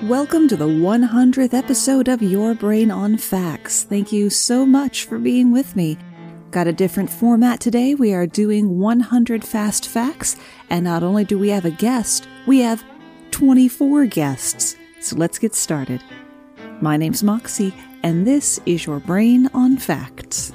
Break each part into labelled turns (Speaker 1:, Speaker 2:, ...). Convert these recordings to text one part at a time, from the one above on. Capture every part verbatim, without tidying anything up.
Speaker 1: Welcome to the one hundredth episode of Your Brain on Facts. Thank you so much for being with me. Got a different format today. We are doing one hundred fast facts, and not only do we have a guest, we have twenty-four guests. So let's get started. My name's Moxie, and this is Your Brain on Facts.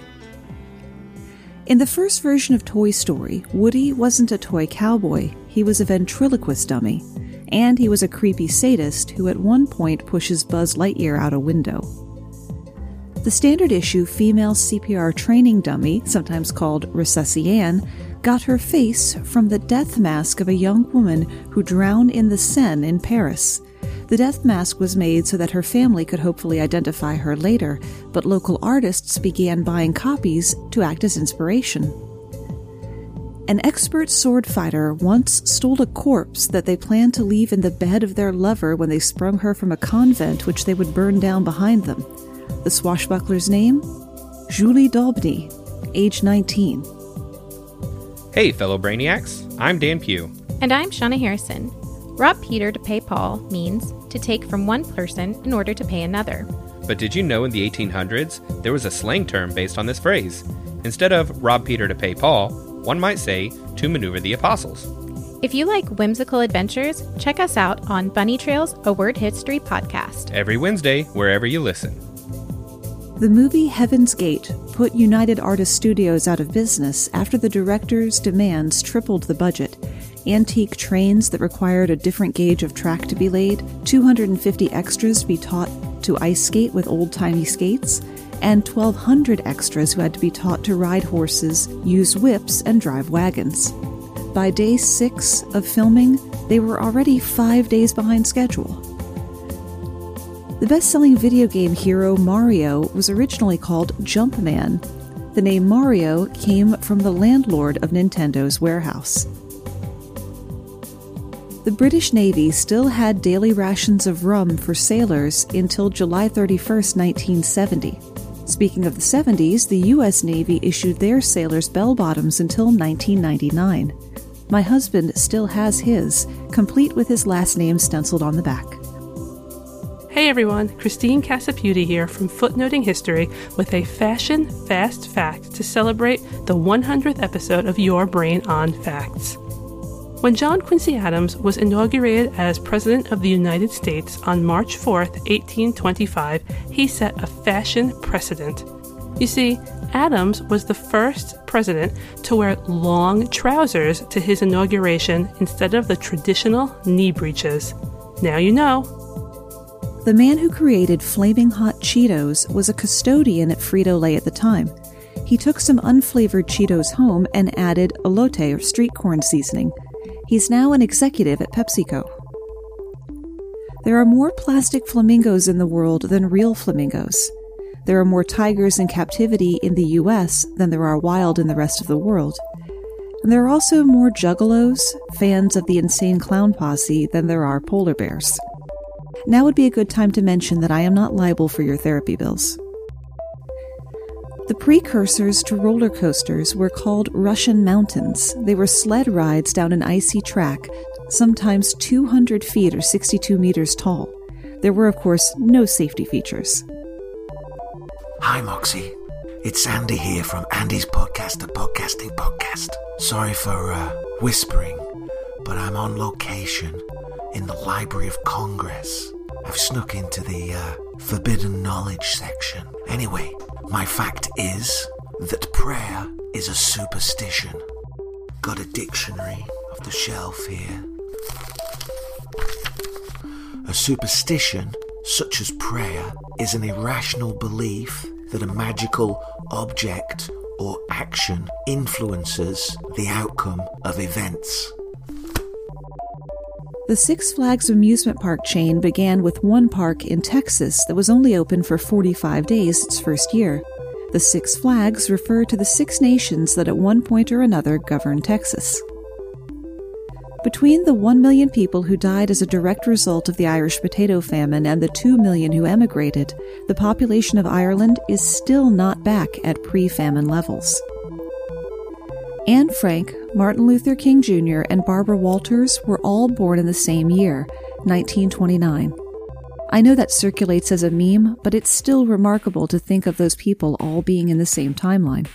Speaker 1: In the first version of Toy Story, Woody wasn't a toy cowboy. He was a ventriloquist dummy. And he was a creepy sadist who at one point pushes Buzz Lightyear out a window. The standard issue female C P R training dummy, sometimes called Resusciane, got her face from the death mask of a young woman who drowned in the Seine in Paris. The death mask was made so that her family could hopefully identify her later, but local artists began buying copies to act as inspiration. An expert sword fighter once stole a corpse that they planned to leave in the bed of their lover when they sprung her from a convent which they would burn down behind them. The swashbuckler's name? Julie Daubeny, age nineteen.
Speaker 2: Hey, fellow Brainiacs. I'm Dan Pugh.
Speaker 3: And I'm Shauna Harrison. Rob Peter to pay Paul means to take from one person in order to pay another.
Speaker 2: But did you know in the eighteen hundreds, there was a slang term based on this phrase? Instead of rob Peter to pay Paul, one might say, to maneuver the apostles.
Speaker 3: If you like whimsical adventures, check us out on Bunny Trails, a Word History podcast.
Speaker 2: Every Wednesday, wherever you listen.
Speaker 1: The movie Heaven's Gate put United Artists Studios out of business after the director's demands tripled the budget. Antique trains that required a different gauge of track to be laid, two hundred fifty extras to be taught to ice skate with old-timey skates, and twelve hundred extras who had to be taught to ride horses, use whips, and drive wagons. By day six of filming, they were already five days behind schedule. The best-selling video game hero Mario was originally called Jumpman. The name Mario came from the landlord of Nintendo's warehouse. The British Navy still had daily rations of rum for sailors until July thirty-first, nineteen seventy. Speaking of the seventies, the U S Navy issued their sailors bell-bottoms until nineteen ninety-nine. My husband still has his, complete with his last name stenciled on the back.
Speaker 4: Hey everyone, Christine Casaputi here from Footnoting History with a fashion fast fact to celebrate the one hundredth episode of Your Brain on Facts. When John Quincy Adams was inaugurated as President of the United States on March fourth, eighteen twenty-five, he set a fashion precedent. You see, Adams was the first president to wear long trousers to his inauguration instead of the traditional knee breeches. Now you know.
Speaker 1: The man who created Flaming Hot Cheetos was a custodian at Frito-Lay at the time. He took some unflavored Cheetos home and added elote or street corn seasoning. He's now an executive at PepsiCo. There are more plastic flamingos in the world than real flamingos. There are more tigers in captivity in the U S than there are wild in the rest of the world. And there are also more juggalos, fans of the Insane Clown Posse, than there are polar bears. Now would be a good time to mention that I am not liable for your therapy bills. The precursors to roller coasters were called Russian mountains. They were sled rides down an icy track, sometimes two hundred feet or sixty-two meters tall. There were, of course, no safety features.
Speaker 5: Hi, Moxie. It's Andy here from Andy's Podcast, the Podcasting Podcast. Sorry for uh, whispering, but I'm on location in the Library of Congress. I've snuck into the uh, Forbidden Knowledge section. Anyway, my fact is that prayer is a superstition. Got a dictionary off the shelf here. A superstition, such as prayer, is an irrational belief that a magical object or action influences the outcome of events.
Speaker 1: The Six Flags amusement park chain began with one park in Texas that was only open for forty-five days its first year. The Six Flags refer to the six nations that at one point or another governed Texas. Between the one million people who died as a direct result of the Irish potato famine and the two million who emigrated, the population of Ireland is still not back at pre-famine levels. Anne Frank, Martin Luther King Junior, and Barbara Walters were all born in the same year, nineteen twenty-nine. I know that circulates as a meme, but it's still remarkable to think of those people all being in the same timeline.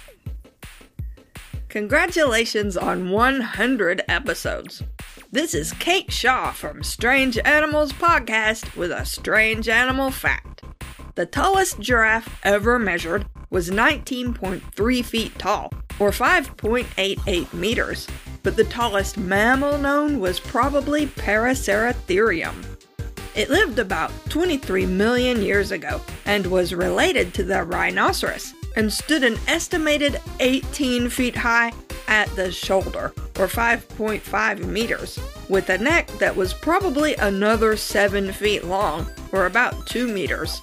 Speaker 6: Congratulations on one hundred episodes. This is Kate Shaw from Strange Animals Podcast with a strange animal fact. The tallest giraffe ever measured was nineteen point three feet tall, or five point eight eight meters, but the tallest mammal known was probably Paraceratherium. It lived about twenty-three million years ago and was related to the rhinoceros and stood an estimated eighteen feet high at the shoulder, or five point five meters, with a neck that was probably another seven feet long, or about two meters.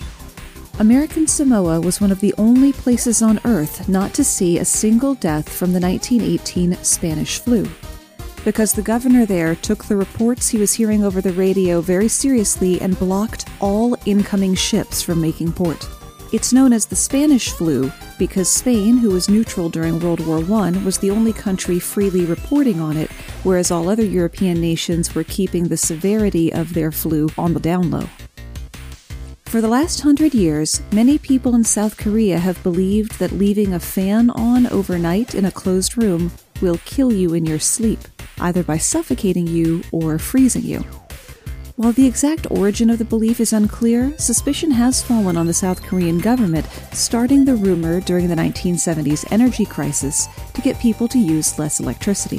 Speaker 1: American Samoa was one of the only places on Earth not to see a single death from the nineteen eighteen Spanish flu, because the governor there took the reports he was hearing over the radio very seriously and blocked all incoming ships from making port. It's known as the Spanish flu because Spain, who was neutral during World War One, was the only country freely reporting on it, whereas all other European nations were keeping the severity of their flu on the down low. For the last hundred years, many people in South Korea have believed that leaving a fan on overnight in a closed room will kill you in your sleep, either by suffocating you or freezing you. While the exact origin of the belief is unclear, suspicion has fallen on the South Korean government, starting the rumor during the nineteen seventies energy crisis to get people to use less electricity.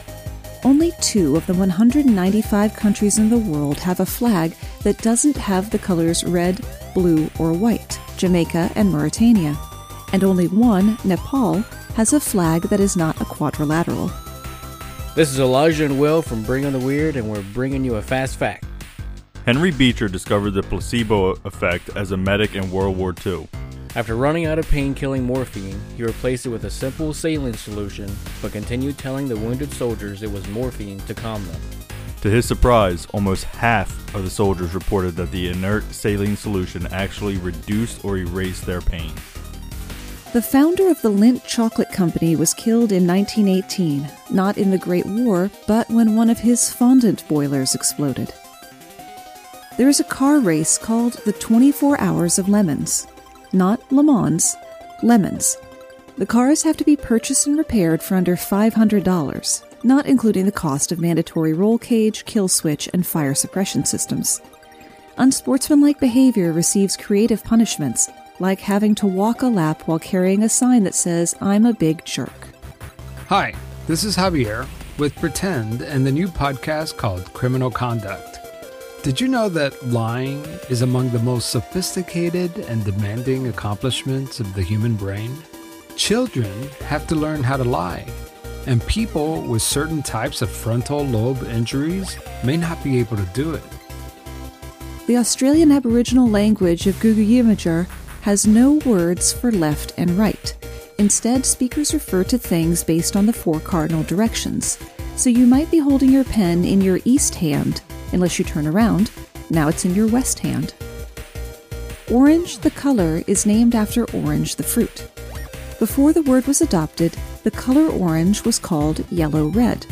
Speaker 1: Only two of the one hundred ninety-five countries in the world have a flag that doesn't have the colors red, blue, or white, Jamaica and Mauritania. And only one, Nepal, has a flag that is not a quadrilateral.
Speaker 7: This is Elijah and Will from Bring on the Weird, and we're bringing you a fast fact.
Speaker 8: Henry Beecher discovered the placebo effect as a medic in World War Two.
Speaker 7: After running out of pain-killing morphine, he replaced it with a simple saline solution, but continued telling the wounded soldiers it was morphine to calm them.
Speaker 8: To his surprise, almost half of the soldiers reported that the inert saline solution actually reduced or erased their pain.
Speaker 1: The founder of the Lindt Chocolate Company was killed in nineteen eighteen, not in the Great War, but when one of his fondant boilers exploded. There is a car race called the twenty-four Hours of Lemons. Not Le Mans, lemons. The cars have to be purchased and repaired for under five hundred dollars, not including the cost of mandatory roll cage, kill switch, and fire suppression systems. Unsportsmanlike behavior receives creative punishments, like having to walk a lap while carrying a sign that says, "I'm a big jerk."
Speaker 9: Hi, this is Javier with Pretend and the new podcast called Criminal Conduct. Did you know that lying is among the most sophisticated and demanding accomplishments of the human brain? Children have to learn how to lie, and people with certain types of frontal lobe injuries may not be able to do it.
Speaker 1: The Australian Aboriginal language of Guugu-Yimithirr has no words for left and right. Instead, speakers refer to things based on the four cardinal directions. So you might be holding your pen in your east hand, unless you turn around. Now it's in your west hand. Orange, the color, is named after orange, the fruit. Before the word was adopted, the color orange was called yellow-red.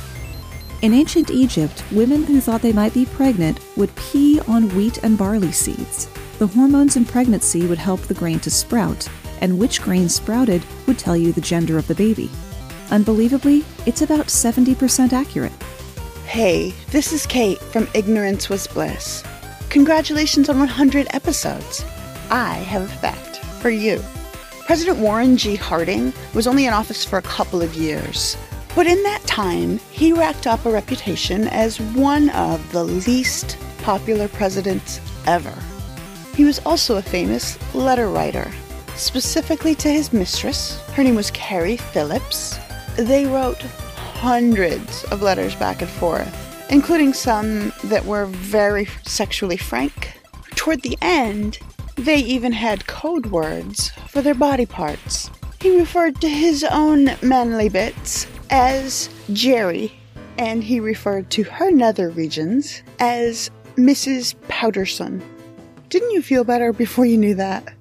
Speaker 1: In ancient Egypt, women who thought they might be pregnant would pee on wheat and barley seeds. The hormones in pregnancy would help the grain to sprout, and which grain sprouted would tell you the gender of the baby. Unbelievably, it's about seventy percent accurate.
Speaker 10: Hey, this is Kate from Ignorance Was Bliss. Congratulations on one hundred episodes. I have a fact for you. President Warren G. Harding was only in office for a couple of years, but in that time, he racked up a reputation as one of the least popular presidents ever. He was also a famous letter writer, specifically to his mistress. Her name was Carrie Phillips. They wrote hundreds of letters back and forth, including some that were very sexually frank. Toward the end, they even had code words for their body parts. He referred to his own manly bits as Jerry, and he referred to her nether regions as Missus Powderson. Didn't you feel better before you knew that?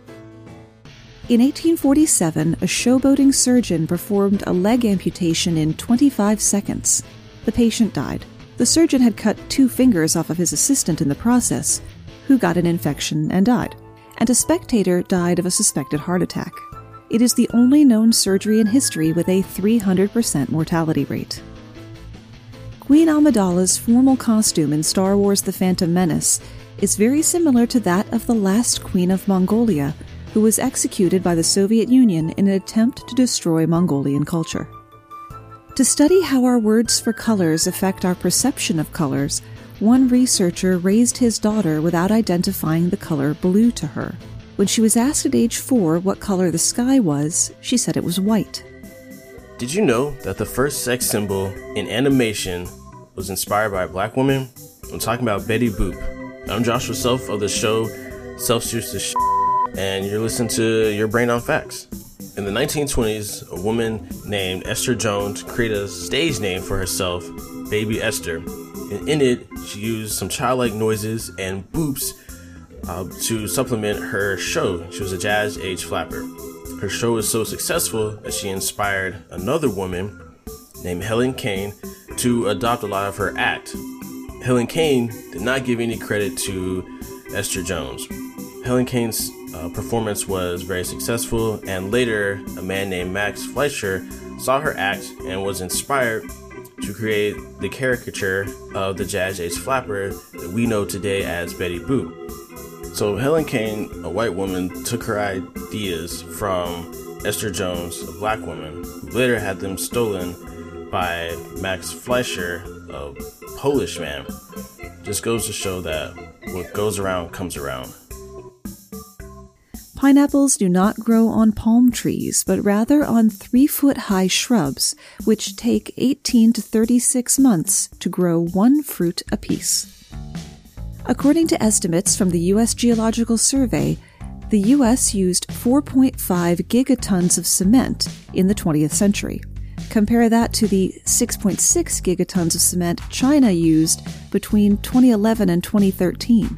Speaker 1: In eighteen forty-seven, a showboating surgeon performed a leg amputation in twenty-five seconds. The patient died. The surgeon had cut two fingers off of his assistant in the process, who got an infection and died, and a spectator died of a suspected heart attack. It is the only known surgery in history with a three hundred percent mortality rate. Queen Amidala's formal costume in Star Wars The Phantom Menace is very similar to that of the last Queen of Mongolia, who was executed by the Soviet Union in an attempt to destroy Mongolian culture. To study how our words for colors affect our perception of colors, one researcher raised his daughter without identifying the color blue to her. When she was asked at age four what color the sky was, she said it was white.
Speaker 11: Did you know that the first sex symbol in animation was inspired by a black woman? I'm talking about Betty Boop. I'm Joshua Self of the show Self-Juice the Sh**, and you're listening to Your Brain on Facts. In the nineteen twenties, a woman named Esther Jones created a stage name for herself, Baby Esther. And in it, she used some childlike noises and boops uh, to supplement her show. She was a jazz age flapper. Her show was so successful that she inspired another woman named Helen Kane to adopt a lot of her act. Helen Kane did not give any credit to Esther Jones. Helen Kane's uh, performance was very successful, and later a man named Max Fleischer saw her act and was inspired to create the caricature of the jazz age flapper that we know today as Betty Boop. So Helen Kane, a white woman, took her ideas from Esther Jones, a black woman, who later had them stolen by Max Fleischer, a Polish man. Just goes to show that what goes around comes around.
Speaker 1: Pineapples do not grow on palm trees, but rather on three-foot-high shrubs, which take eighteen to thirty-six months to grow one fruit apiece. According to estimates from the U S Geological Survey, the U S used four point five gigatons of cement in the twentieth century. Compare that to the six point six gigatons of cement China used between twenty eleven and twenty thirteen.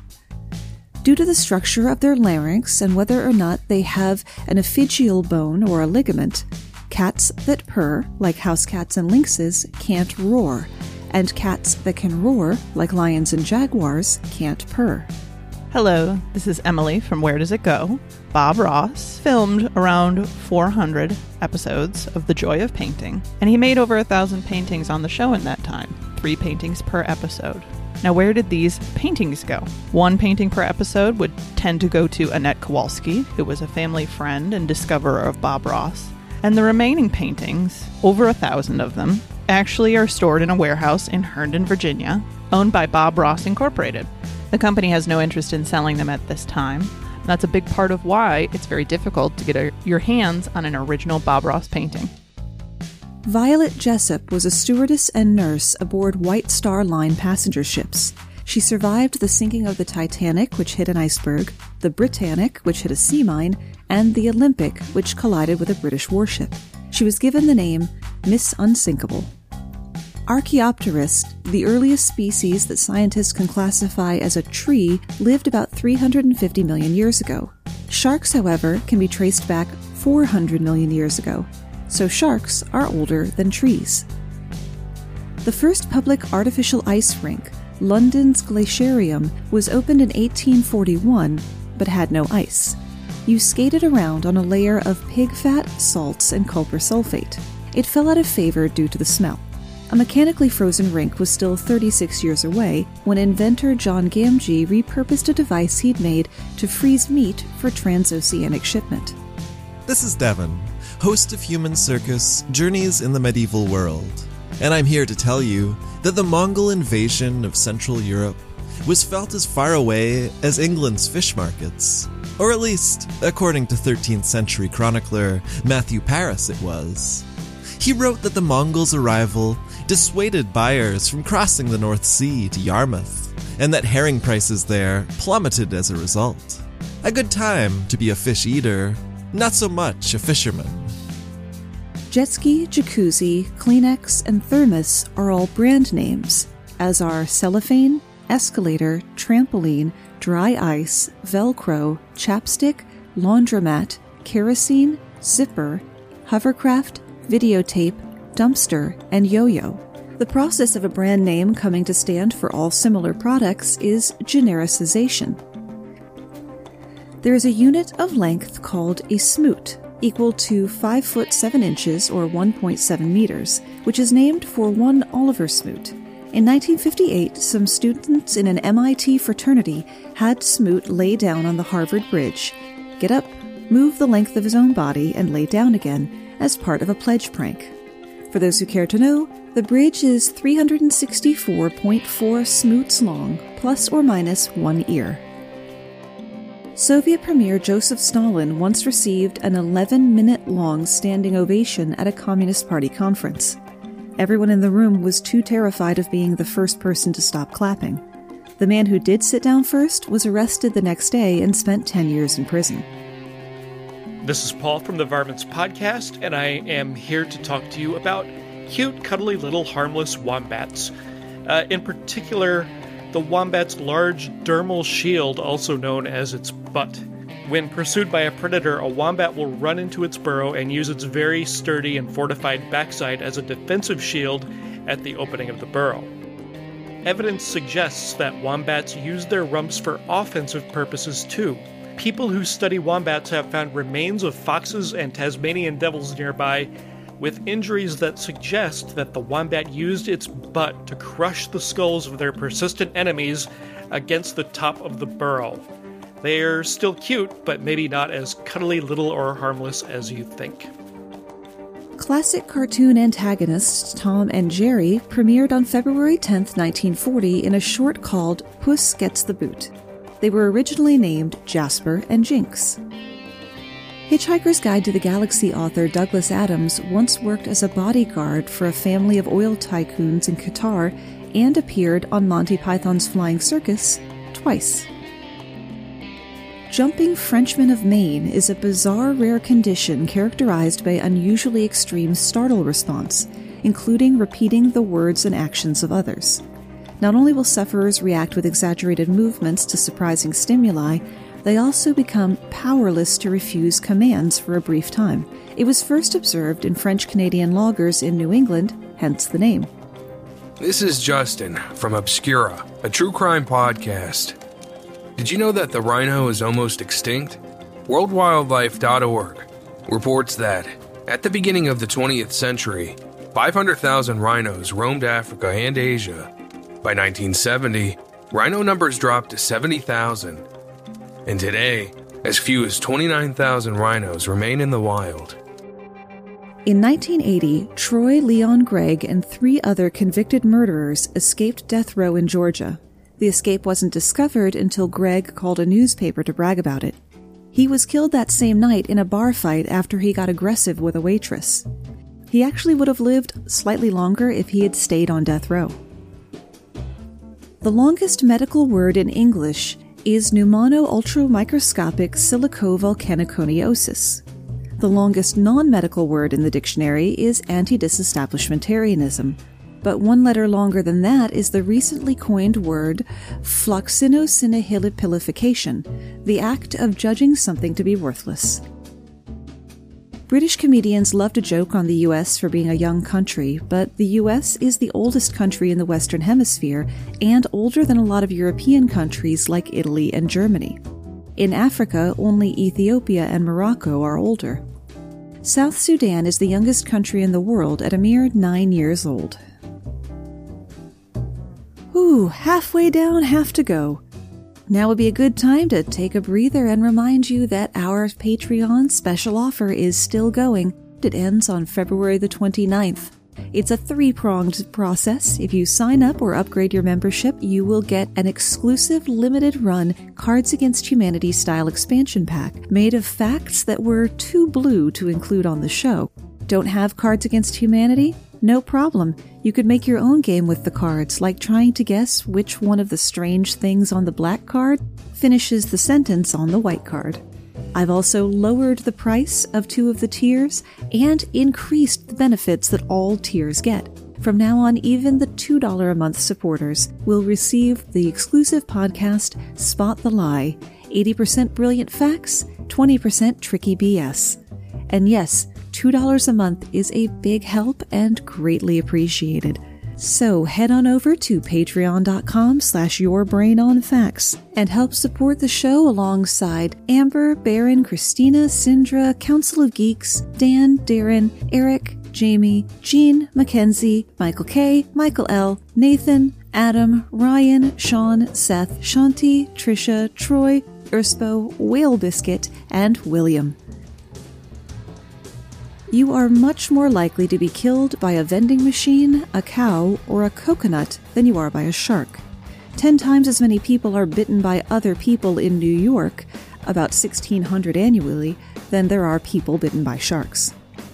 Speaker 1: Due to the structure of their larynx and whether or not they have an epiphyseal bone or a ligament, cats that purr, like house cats and lynxes, can't roar, and cats that can roar, like lions and jaguars, can't purr.
Speaker 12: Hello, this is Emily from Where Does It Go? Bob Ross filmed around four hundred episodes of The Joy of Painting, and he made over a thousand paintings on the show in that time, three paintings per episode. Now, where did these paintings go? One painting per episode would tend to go to Annette Kowalski, who was a family friend and discoverer of Bob Ross. And the remaining paintings, over a thousand of them, actually are stored in a warehouse in Herndon, Virginia, owned by Bob Ross Incorporated. The company has no interest in selling them at this time. And that's a big part of why it's very difficult to get a, your hands on an original Bob Ross painting.
Speaker 1: Violet Jessup was a stewardess and nurse aboard White Star Line passenger ships. She survived the sinking of the Titanic, which hit an iceberg, the Britannic, which hit a sea mine, and the Olympic, which collided with a British warship. She was given the name Miss Unsinkable. Archaeopteris, the earliest species that scientists can classify as a tree, lived about three hundred fifty million years ago. Sharks, however, can be traced back four hundred million years ago. So sharks are older than trees. The first public artificial ice rink, London's Glaciarium, was opened in eighteen forty-one, but had no ice. You skated around on a layer of pig fat, salts, and copper sulfate. It fell out of favor due to the smell. A mechanically frozen rink was still thirty-six years away when inventor John Gamgee repurposed a device he'd made to freeze meat for transoceanic shipment.
Speaker 13: This is Devin, host of Human Circus Journeys in the Medieval World, and I'm here to tell you that the Mongol invasion of Central Europe was felt as far away as England's fish markets, or at least, according to thirteenth century chronicler Matthew Paris, it was. He wrote that the Mongols' arrival dissuaded buyers from crossing the North Sea to Yarmouth, and that herring prices there plummeted as a result. A good time to be a fish eater, not so much a fisherman.
Speaker 1: Jet ski, jacuzzi, Kleenex, and thermos are all brand names, as are cellophane, escalator, trampoline, dry ice, Velcro, chapstick, laundromat, kerosene, zipper, hovercraft, videotape, dumpster, and yo-yo. The process of a brand name coming to stand for all similar products is genericization. There is a unit of length called a smoot, equal to five foot seven inches or one point seven meters, which is named for one Oliver Smoot. In nineteen fifty-eight, some students in an M I T fraternity had Smoot lay down on the Harvard Bridge, get up, move the length of his own body, and lay down again as part of a pledge prank. For those who care to know, the bridge is three hundred sixty-four point four Smoots long, plus or minus one ear. Soviet Premier Joseph Stalin once received an eleven-minute-long standing ovation at a Communist Party conference. Everyone in the room was too terrified of being the first person to stop clapping. The man who did sit down first was arrested the next day and spent ten years in prison.
Speaker 14: This is Paul from the Varmints Podcast, and I am here to talk to you about cute, cuddly little harmless wombats. Uh, in particular, the wombat's large dermal shield, also known as its butt. When pursued by a predator, a wombat will run into its burrow and use its very sturdy and fortified backside as a defensive shield at the opening of the burrow. Evidence suggests that wombats use their rumps for offensive purposes too. People who study wombats have found remains of foxes and Tasmanian devils nearby, with injuries that suggest that the wombat used its butt to crush the skulls of their persistent enemies against the top of the burrow. They're still cute, but maybe not as cuddly, little, or harmless as you think.
Speaker 1: Classic cartoon antagonists Tom and Jerry premiered on February tenth, nineteen forty in a short called Puss Gets the Boot. They were originally named Jasper and Jinx. Hitchhiker's Guide to the Galaxy author Douglas Adams once worked as a bodyguard for a family of oil tycoons in Qatar and appeared on Monty Python's Flying Circus twice. Jumping Frenchman of Maine is a bizarre rare condition characterized by unusually extreme startle response, including repeating the words and actions of others. Not only will sufferers react with exaggerated movements to surprising stimuli, they also become powerless to refuse commands for a brief time. It was first observed in French-Canadian loggers in New England, hence the name.
Speaker 15: This is Justin from Obscura, a true crime podcast. Did you know that the rhino is almost extinct? world wildlife dot org reports that, at the beginning of the twentieth century, five hundred thousand rhinos roamed Africa and Asia. By nineteen seventy, rhino numbers dropped to seventy thousand. And today, as few as twenty-nine thousand rhinos remain in the wild.
Speaker 1: In nineteen eighty, Troy Leon Gregg and three other convicted murderers escaped death row in Georgia. The escape wasn't discovered until Gregg called a newspaper to brag about it. He was killed that same night in a bar fight after he got aggressive with a waitress. He actually would have lived slightly longer if he had stayed on death row. The longest medical word in English is pneumono-ultramicroscopic silicovolcaniconiosis. The longest non-medical word in the dictionary is anti-disestablishmentarianism, but one letter longer than that is the recently coined word floxinosinihilipilification, the act of judging something to be worthless. British comedians love to joke on the U S for being a young country, but the U S is the oldest country in the Western Hemisphere and older than a lot of European countries like Italy and Germany. In Africa, only Ethiopia and Morocco are older. South Sudan is the youngest country in the world at a mere nine years old. Ooh, halfway down, half to go. Now would be a good time to take a breather and remind you that our Patreon special offer is still going. It ends on February the twenty-ninth. It's a three-pronged process. If you sign up or upgrade your membership, you will get an exclusive limited-run Cards Against Humanity style expansion pack made of facts that were too blue to include on the show. Don't have Cards Against Humanity? No problem. You could make your own game with the cards, like trying to guess which one of the strange things on the black card finishes the sentence on the white card. I've also lowered the price of two of the tiers and increased the benefits that all tiers get. From now on, even the two dollars a month supporters will receive the exclusive podcast Spot the Lie, eighty percent brilliant facts, twenty percent tricky B S. And yes, two dollars a month is a big help and greatly appreciated. So head on over to patreon.com slash yourbrainonfacts and help support the show alongside Amber, Baron, Christina, Sindra, Council of Geeks, Dan, Darren, Eric, Jamie, Jean, Mackenzie, Michael K, Michael L, Nathan, Adam, Ryan, Sean, Seth, Shanti, Trisha, Troy, Urspo, Whale Biscuit, and William. You are much more likely to be killed by a vending machine, a cow, or a coconut than you are by a shark. Ten times as many people are bitten by other people in New York, about sixteen hundred annually, than there are people bitten by sharks.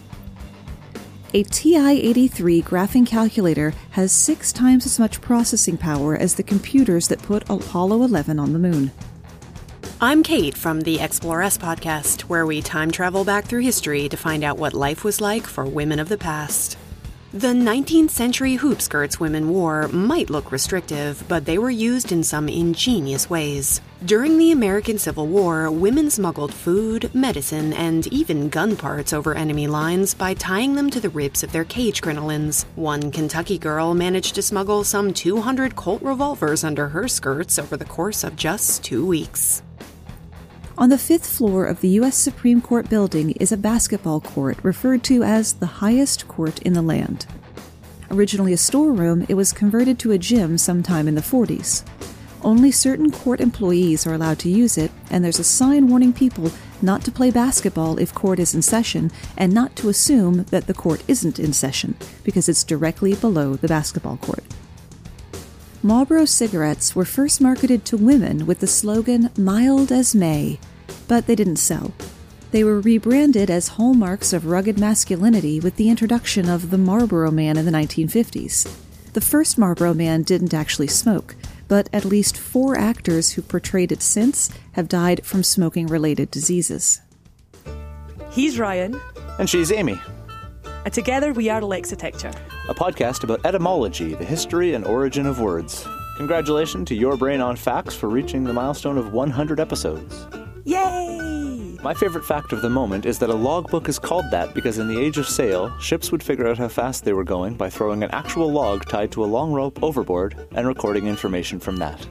Speaker 1: A T I eighty-three graphing calculator has six times as much processing power as the computers that put Apollo eleven on the moon.
Speaker 16: I'm Kate from the Explore Us podcast, where we time travel back through history to find out what life was like for women of the past. The nineteenth century hoop skirts women wore might look restrictive, but they were used in some ingenious ways. During the American Civil War, women smuggled food, medicine, and even gun parts over enemy lines by tying them to the ribs of their cage crinolines. One Kentucky girl managed to smuggle some two hundred Colt revolvers under her skirts over the course of just two weeks.
Speaker 1: On the fifth floor of the U S Supreme Court building is a basketball court referred to as the highest court in the land. Originally a storeroom, it was converted to a gym sometime in the forties. Only certain court employees are allowed to use it, and there's a sign warning people not to play basketball if court is in session, and not to assume that the court isn't in session, because it's directly below the basketball court. Marlboro cigarettes were first marketed to women with the slogan, "Mild as May," but they didn't sell. They were rebranded as hallmarks of rugged masculinity with the introduction of the Marlboro Man in the nineteen fifties. The first Marlboro Man didn't actually smoke, but at least four actors who portrayed it since have died from smoking-related diseases.
Speaker 17: He's Ryan.
Speaker 18: And she's Amy.
Speaker 17: And together we are Lexitecture,
Speaker 18: a podcast about etymology, the history and origin of words. Congratulations to Your Brain on Facts for reaching the milestone of one hundred episodes.
Speaker 17: Yay!
Speaker 18: My favorite fact of the moment is that a logbook is called that because in the age of sail, ships would figure out how fast they were going by throwing an actual log tied to a long rope overboard and recording information from that.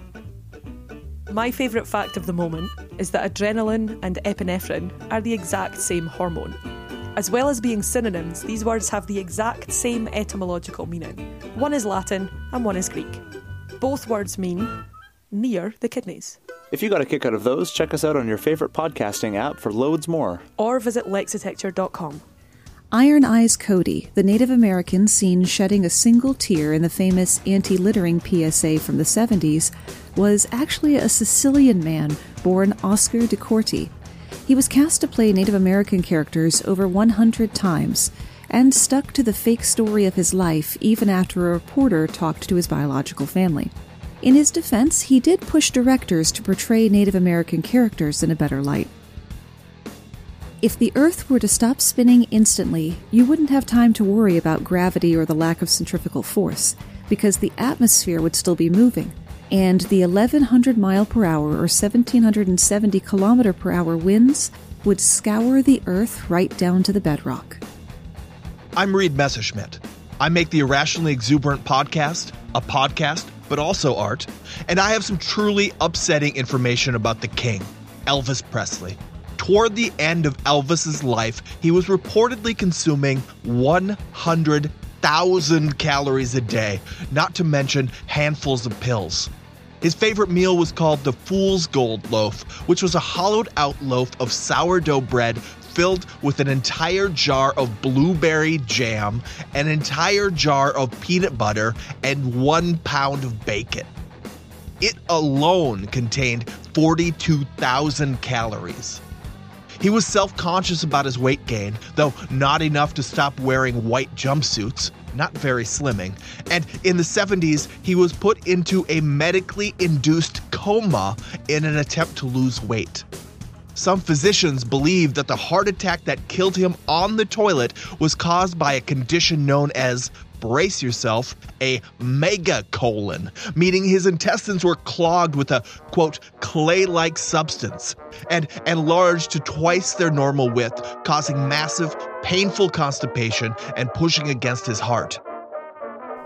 Speaker 17: My favourite fact of the moment is that adrenaline and epinephrine are the exact same hormone. As well as being synonyms, these words have the exact same etymological meaning. One is Latin and one is Greek. Both words mean near the kidneys.
Speaker 18: If you got a kick out of those, check us out on your favourite podcasting app for loads more.
Speaker 17: Or visit lexitecture dot com.
Speaker 1: Iron Eyes Cody, the Native American seen shedding a single tear in the famous anti-littering P S A from the seventies, was actually a Sicilian man born Oscar de Corti. He was cast to play Native American characters over one hundred times, and stuck to the fake story of his life even after a reporter talked to his biological family. In his defense, he did push directors to portray Native American characters in a better light. If the Earth were to stop spinning instantly, you wouldn't have time to worry about gravity or the lack of centrifugal force, because the atmosphere would still be moving, and the eleven hundred mile per hour or seventeen seventy kilometer per hour winds would scour the Earth right down to the bedrock.
Speaker 19: I'm Reed Messerschmidt. I make the Irrationally Exuberant podcast, a podcast, but also art, and I have some truly upsetting information about the king, Elvis Presley. Toward the end of Elvis's life, he was reportedly consuming one hundred thousand calories a day, not to mention handfuls of pills. His favorite meal was called the Fool's Gold Loaf, which was a hollowed-out loaf of sourdough bread filled with an entire jar of blueberry jam, an entire jar of peanut butter, and one pound of bacon. It alone contained forty-two thousand calories. He was self-conscious about his weight gain, though not enough to stop wearing white jumpsuits, not very slimming, and in the seventies, he was put into a medically induced coma in an attempt to lose weight. Some physicians believe that the heart attack that killed him on the toilet was caused by a condition known as, brace yourself, a megacolon, meaning his intestines were clogged with a, quote, clay-like substance, and enlarged to twice their normal width, causing massive, painful constipation and pushing against his heart.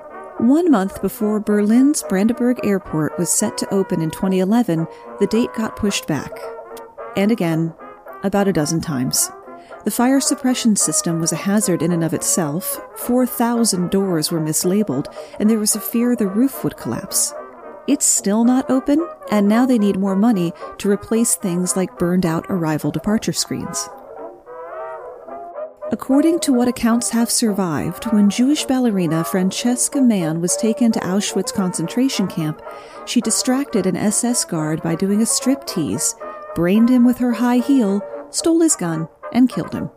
Speaker 1: One month before Berlin's Brandenburg Airport was set to open in twenty eleven, the date got pushed back. And again, about a dozen times. The fire suppression system was a hazard in and of itself, four thousand doors were mislabeled, and there was a fear the roof would collapse. It's still not open, and now they need more money to replace things like burned-out arrival departure screens. According to what accounts have survived, when Jewish ballerina Francesca Mann was taken to Auschwitz concentration camp, she distracted an S S guard by doing a striptease, brained him with her high heel, stole his gun, and killed him.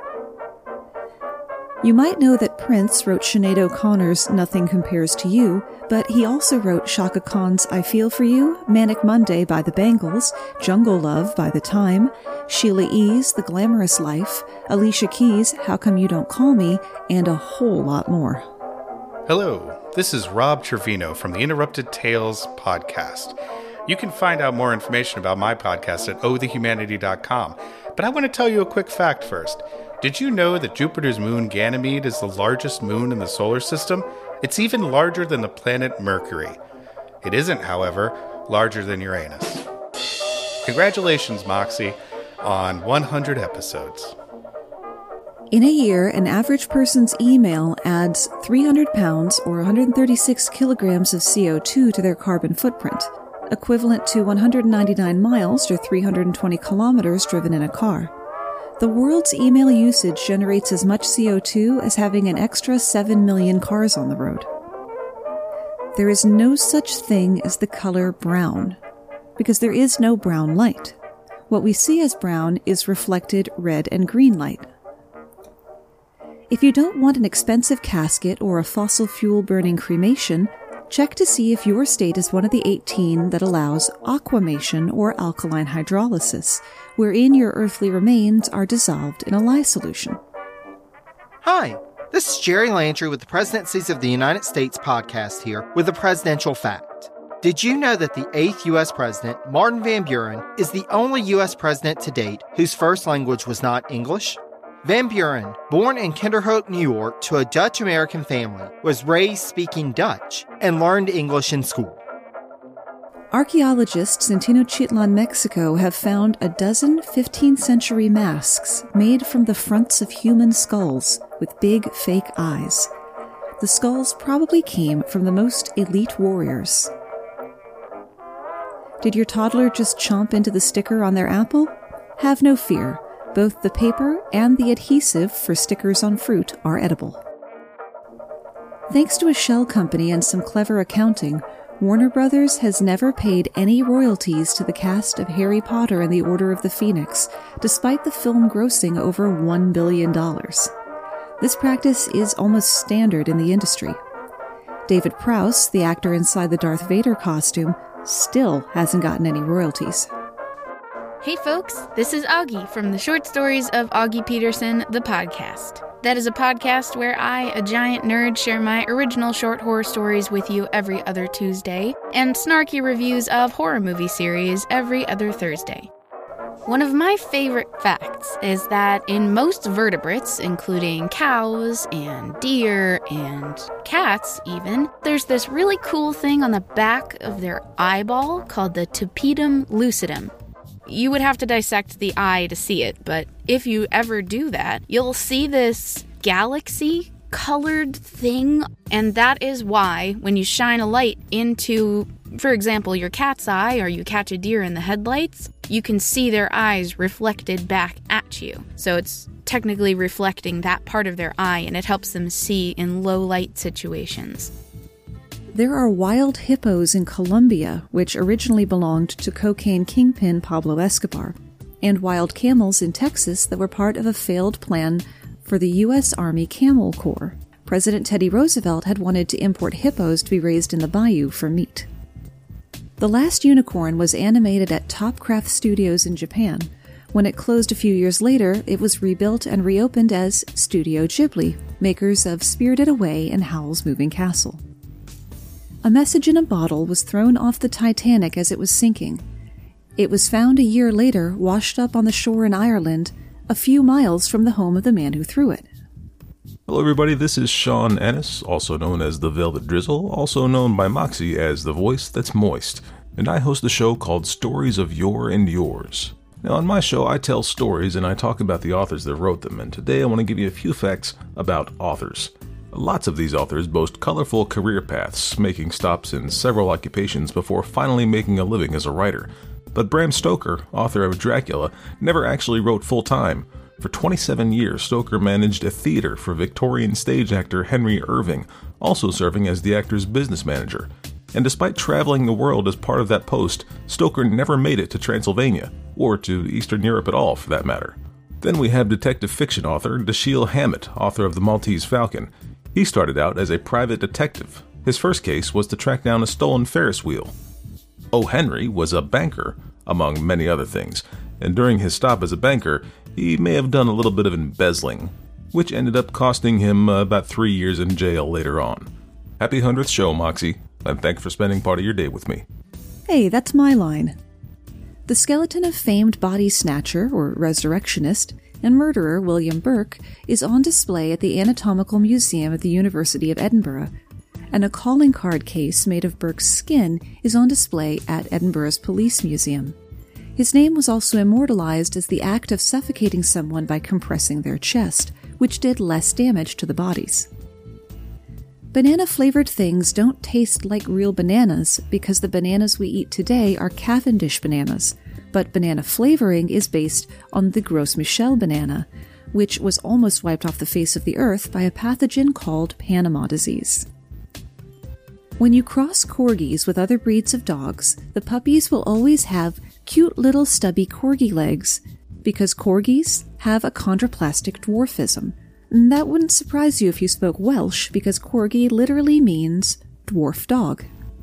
Speaker 1: You might know that Prince wrote Sinead O'Connor's Nothing Compares to You, but he also wrote Chaka Khan's I Feel For You, Manic Monday by the Bangles, Jungle Love by The Time, Sheila E.'s The Glamorous Life, Alicia Keys' How Come You Don't Call Me, and a whole lot more.
Speaker 20: Hello, this is Rob Trevino from the Interrupted Tales podcast. You can find out more information about my podcast at oh the humanity dot com, but I want to tell you a quick fact first. Did you know that Jupiter's moon Ganymede is the largest moon in the solar system? It's even larger than the planet Mercury. It isn't, however, larger than Uranus. Congratulations, Moxie, on one hundred episodes.
Speaker 1: In a year, an average person's email adds three hundred pounds or one hundred thirty-six kilograms of C O two to their carbon footprint, equivalent to one hundred ninety-nine miles or three hundred twenty kilometers driven in a car. The world's email usage generates as much C O two as having an extra seven million cars on the road. There is no such thing as the color brown, because there is no brown light. What we see as brown is reflected red and green light. If you don't want an expensive casket or a fossil fuel burning cremation, check to see if your state is one of the eighteen that allows aquamation or alkaline hydrolysis, wherein your earthly remains are dissolved in a lye solution.
Speaker 21: Hi, this is Jerry Landry with the Presidencies of the United States podcast here with a presidential fact. Did you know that the eighth U S president, Martin Van Buren, is the only U S president to date whose first language was not English? Van Buren, born in Kinderhook, New York, to a Dutch-American family, was raised speaking Dutch and learned English in school.
Speaker 1: Archaeologists in Tenochtitlan, Mexico have found a dozen fifteenth century masks made from the fronts of human skulls with big fake eyes. The skulls probably came from the most elite warriors. Did your toddler just chomp into the sticker on their apple? Have no fear. Both the paper and the adhesive for stickers on fruit are edible. Thanks to a shell company and some clever accounting, Warner Brothers has never paid any royalties to the cast of Harry Potter and the Order of the Phoenix, despite the film grossing over one billion dollars. This practice is almost standard in the industry. David Prowse, the actor inside the Darth Vader costume, still hasn't gotten any royalties.
Speaker 22: Hey folks, this is Augie from the Short Stories of Augie Peterson, the podcast. That is a podcast where I, a giant nerd, share my original short horror stories with you every other Tuesday, and snarky reviews of horror movie series every other Thursday. One of my favorite facts is that in most vertebrates, including cows and deer and cats even, there's this really cool thing on the back of their eyeball called the tapetum lucidum. You would have to dissect the eye to see it, but if you ever do that, you'll see this galaxy-colored thing, and that is why when you shine a light into, for example, your cat's eye, or you catch a deer in the headlights, you can see their eyes reflected back at you. So it's technically reflecting that part of their eye, and it helps them see in low-light situations.
Speaker 1: There are wild hippos in Colombia, which originally belonged to cocaine kingpin Pablo Escobar, and wild camels in Texas that were part of a failed plan for the U S Army Camel Corps. President Teddy Roosevelt had wanted to import hippos to be raised in the bayou for meat. The Last Unicorn was animated at Topcraft Studios in Japan. When it closed a few years later, it was rebuilt and reopened as Studio Ghibli, makers of Spirited Away and Howl's Moving Castle. A message in a bottle was thrown off the Titanic as it was sinking. It was found a year later, washed up on the shore in Ireland, a few miles from the home of the man who threw it.
Speaker 2: Hello everybody, this is Sean Ennis, also known as the Velvet Drizzle, also known by Moxie as the voice that's moist, and I host a show called Stories of Yore and Yours. Now on my show I tell stories and I talk about the authors that wrote them, and today I want to give you a few facts about authors. Lots of these authors boast colorful career paths, making stops in several occupations before finally making a living as a writer. But Bram Stoker, author of Dracula, never actually wrote full-time. For twenty-seven years, Stoker managed a theater for Victorian stage actor Henry Irving, also serving as the actor's business manager. And despite traveling the world as part of that post, Stoker never made it to Transylvania, or to Eastern Europe at all for that matter. Then we have detective fiction author Dashiell Hammett, author of The Maltese Falcon. He started out as a private detective. His first case was to track down a stolen Ferris wheel. O. Henry was a banker, among many other things, and during his stop as a banker, he may have done a little bit of embezzling, which ended up costing him uh, about three years in jail later on. Happy hundredth show, Moxie, and thanks for spending part of your day with me.
Speaker 1: Hey, that's my line. The skeleton of famed body snatcher, or resurrectionist, and murderer William Burke is on display at the Anatomical Museum at the University of Edinburgh, and a calling card case made of Burke's skin is on display at Edinburgh's Police Museum. His name was also immortalized as the act of suffocating someone by compressing their chest, which did less damage to the bodies. Banana-flavored things don't taste like real bananas because the bananas we eat today are Cavendish bananas, but banana flavoring is based on the Gros Michel banana, which was almost wiped off the face of the earth by a pathogen called Panama disease. When you cross corgis with other breeds of dogs, the puppies will always have cute little stubby corgi legs, because corgis have achondroplastic dwarfism. And that wouldn't surprise you if you spoke Welsh, because corgi literally means dwarf dog.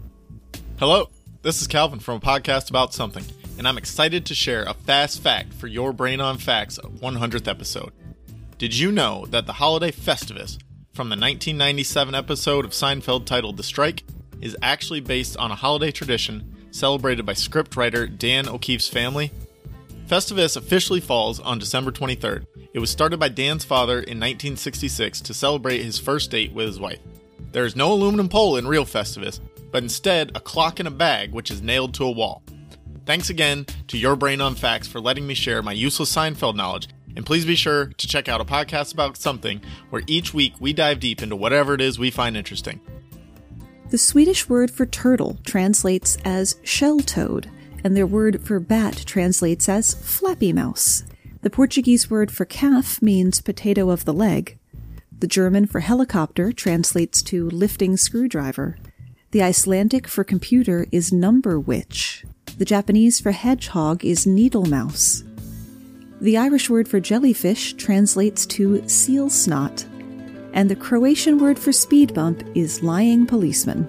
Speaker 3: Hello, this is Calvin from a podcast about something, and I'm excited to share a fast fact for your Brain on Facts one hundredth episode. Did you know that the holiday Festivus from the nineteen ninety-seven episode of Seinfeld titled The Strike is actually based on a holiday tradition celebrated by scriptwriter Dan O'Keefe's family? Festivus officially falls on December twenty-third. It was started by Dan's father in nineteen sixty-six to celebrate his first date with his wife. There is no aluminum pole in real Festivus, but instead a clock in a bag which is nailed to a wall. Thanks again to Your Brain on Facts for letting me share my useless Seinfeld knowledge, and please be sure to check out a podcast about something where each week we dive deep into whatever it is we find interesting.
Speaker 1: The Swedish word for turtle translates as shell-toad, and their word for bat translates as flappy mouse. The Portuguese word for calf means potato of the leg. The German for helicopter translates to lifting screwdriver. The Icelandic for computer is number witch. The Japanese for hedgehog is needle mouse. The Irish word for jellyfish translates to seal snot. And the Croatian word for speed bump is lying policeman.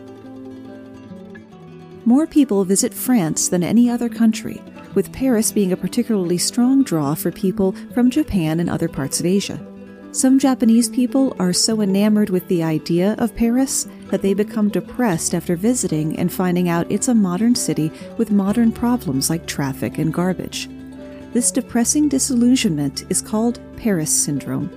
Speaker 1: More people visit France than any other country, with Paris being a particularly strong draw for people from Japan and other parts of Asia. Some Japanese people are so enamored with the idea of Paris that they become depressed after visiting and finding out it's a modern city with modern problems like traffic and garbage. This depressing disillusionment is called Paris syndrome.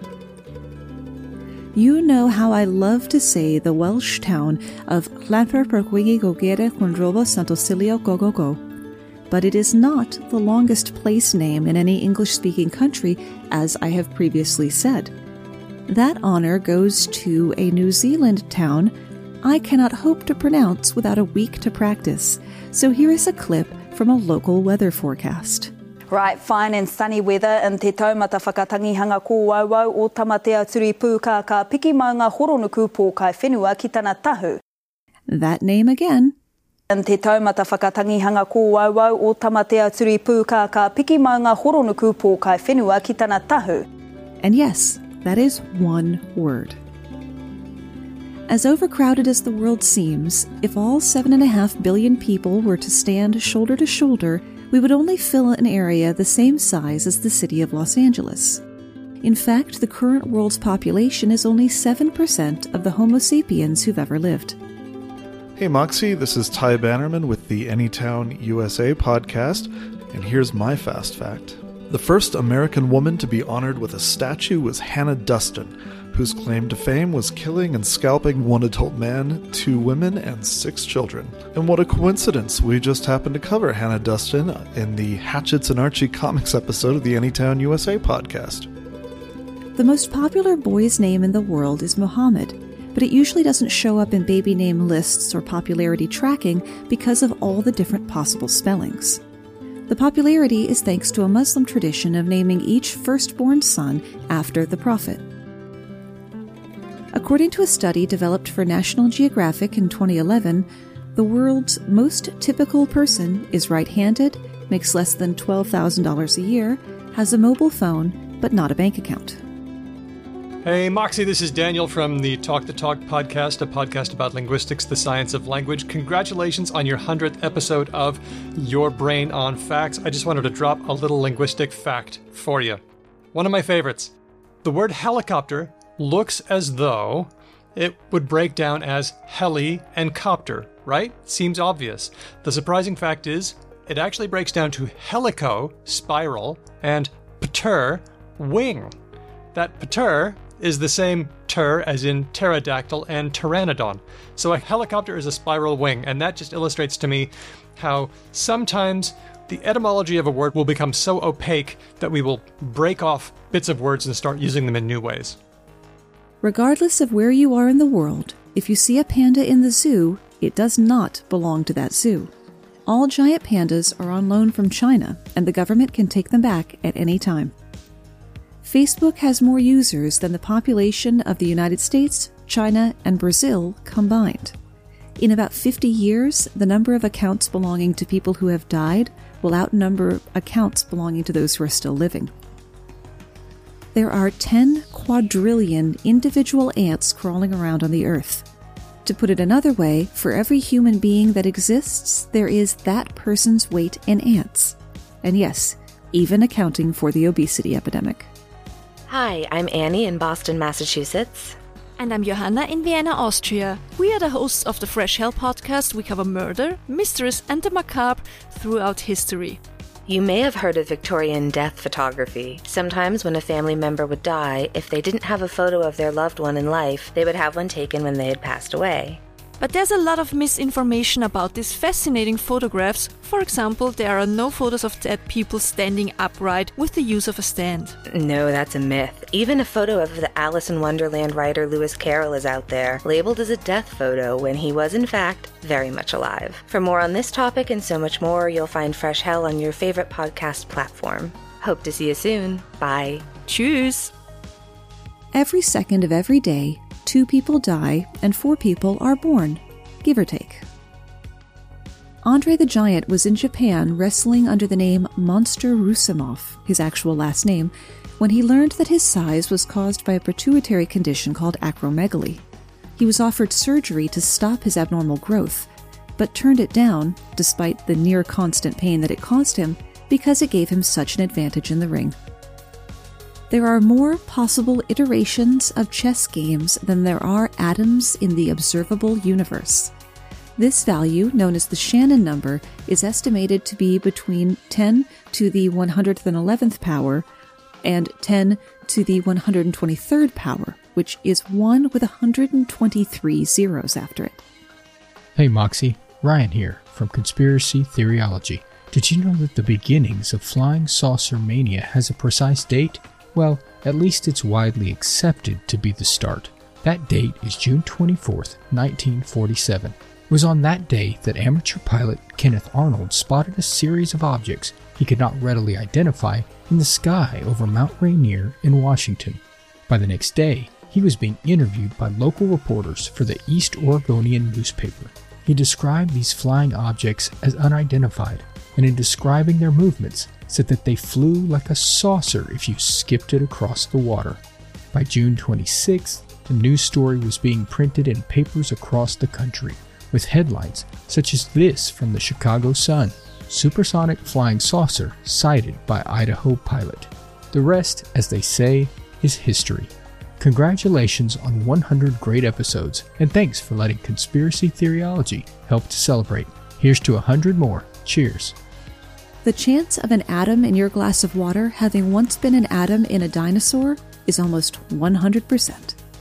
Speaker 1: You know how I love to say the Welsh town of Llanfairpwllgwyngy Gogere Chwndrobo Sant'Ocilio Go Go Go, but it is not the longest place name in any English-speaking country, as I have previously said. That honor goes to a New Zealand town I cannot hope to pronounce without a week to practice, so here is a clip from a local weather forecast.
Speaker 23: Right, fine and sunny weather in te taumata whakatangihanga ko wauwau o tamatea turi pūka ka piki maunga horonuku pō kai whenua ki tana tahu.
Speaker 1: That name again.
Speaker 23: In te taumata whakatangihanga ko wauwau o tamatea turi pūka ka piki maunga horonuku pō kai whenua ki tana tahu.
Speaker 1: And yes, that is one word. As overcrowded as the world seems, if all seven and a half billion people were to stand shoulder to shoulder, we would only fill an area the same size as the city of Los Angeles. In fact, the current world's population is only seven percent of the Homo sapiens who've ever lived.
Speaker 24: Hey Moxie, this is Ty Bannerman with the Anytown U S A podcast, and here's my fast fact. The first American woman to be honored with a statue was Hannah Duston, whose claim to fame was killing and scalping one adult man, two women, and six children. And what a coincidence, we just happened to cover Hannah Duston in the Hatchets and Archie Comics episode of the Anytown U S A podcast.
Speaker 1: The most popular boy's name in the world is Muhammad, but it usually doesn't show up in baby name lists or popularity tracking because of all the different possible spellings. The popularity is thanks to a Muslim tradition of naming each firstborn son after the Prophet. According to a study developed for National Geographic in twenty eleven, the world's most typical person is right-handed, makes less than twelve thousand dollars a year, has a mobile phone, but not a bank account.
Speaker 4: Hey, Moxie, this is Daniel from the Talk the Talk podcast, a podcast about linguistics, the science of language. Congratulations on your hundredth episode of Your Brain on Facts. I just wanted to drop a little linguistic fact for you. One of my favorites. The word helicopter looks as though it would break down as heli and copter, right? Seems obvious. The surprising fact is, it actually breaks down to helico, spiral, and pter, wing. That pter is the same ter as in pterodactyl and pteranodon. So a helicopter is a spiral wing, and that just illustrates to me how sometimes the etymology of a word will become so opaque that we will break off bits of words and start using them in new ways.
Speaker 1: Regardless of where you are in the world, if you see a panda in the zoo, it does not belong to that zoo. All giant pandas are on loan from China, and the government can take them back at any time. Facebook has more users than the population of the United States, China, and Brazil combined. In about fifty years, the number of accounts belonging to people who have died will outnumber accounts belonging to those who are still living. There are ten quadrillion individual ants crawling around on the Earth. To put it another way, for every human being that exists, there is that person's weight in ants. And yes, even accounting for the obesity epidemic.
Speaker 5: Hi, I'm Annie in Boston, Massachusetts.
Speaker 6: And I'm Johanna in Vienna, Austria. We are the hosts of the Fresh Hell podcast. We cover murder, mysteries, and the macabre throughout history.
Speaker 5: You may have heard of Victorian death photography. Sometimes when a family member would die, if they didn't have a photo of their loved one in life, they would have one taken when they had passed away.
Speaker 6: But there's a lot of misinformation about these fascinating photographs. For example, there are no photos of dead people standing upright with the use of a stand.
Speaker 5: No, that's a myth. Even a photo of the Alice in Wonderland writer Lewis Carroll is out there, labeled as a death photo when he was in fact very much alive. For more on this topic and so much more, you'll find Fresh Hell on your favorite podcast platform. Hope to see you soon. Bye.
Speaker 6: Tschüss.
Speaker 1: Every second of every day, two people die and four people are born, give or take. Andre the Giant was in Japan wrestling under the name Monster Rusimov, his actual last name, when he learned that his size was caused by a pituitary condition called acromegaly. He was offered surgery to stop his abnormal growth, but turned it down, despite the near-constant pain that it caused him, because it gave him such an advantage in the ring. There are more possible iterations of chess games than there are atoms in the observable universe. This value, known as the Shannon number, is estimated to be between ten to the one hundred eleventh power and ten to the one hundred twenty-third power, which is one with one hundred twenty-three zeros after it.
Speaker 7: Hey Moxie, Ryan here from Conspiracy Theoryology. Did you know that the beginnings of flying saucer mania has a precise date? Well, at least it's widely accepted to be the start. That date is June twenty-fourth, nineteen forty-seven. It was on that day that amateur pilot Kenneth Arnold spotted a series of objects he could not readily identify in the sky over Mount Rainier in Washington. By the next day, he was being interviewed by local reporters for the East Oregonian newspaper. He described these flying objects as unidentified, and in describing their movements, said that they flew like a saucer if you skipped it across the water. By June twenty-sixth, the news story was being printed in papers across the country, with headlines such as this from the Chicago Sun: Supersonic Flying Saucer Sighted by Idaho Pilot. The rest, as they say, is history. Congratulations on one hundred great episodes, and thanks for letting Conspiracy Theoryology help to celebrate. Here's to one hundred more. Cheers.
Speaker 1: The chance of an atom in your glass of water having once been an atom in a dinosaur is almost one hundred percent.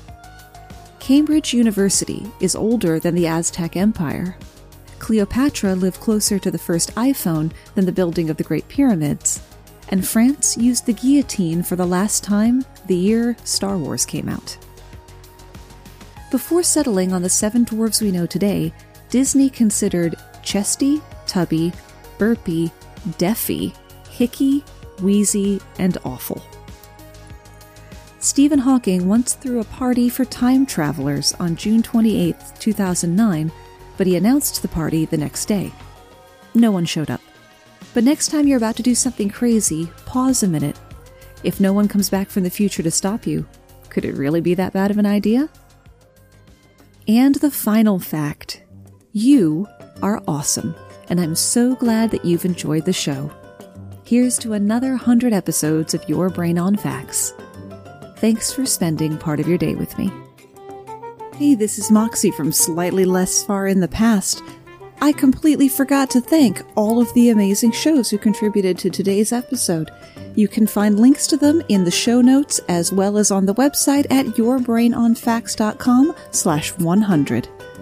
Speaker 1: Cambridge University is older than the Aztec Empire. Cleopatra lived closer to the first iPhone than the building of the Great Pyramids. And France used the guillotine for the last time the year Star Wars came out. Before settling on the seven dwarves we know today, Disney considered Chesty, Tubby, Burpy, Deafy, Hickey, Wheezy, and Awful. Stephen Hawking once threw a party for time travelers on June twenty-eighth, two thousand nine, but he announced the party the next day. No one showed up. But next time you're about to do something crazy, pause a minute. If no one comes back from the future to stop you, could it really be that bad of an idea? And the final fact. You are awesome, and I'm so glad that you've enjoyed the show. Here's to another hundred episodes of Your Brain on Facts. Thanks for spending part of your day with me. Hey, this is Moxie from Slightly Less Far in the Past. I completely forgot to thank all of the amazing shows who contributed to today's episode. You can find links to them in the show notes as well as on the website at yourbrainonfacts.com slash 100.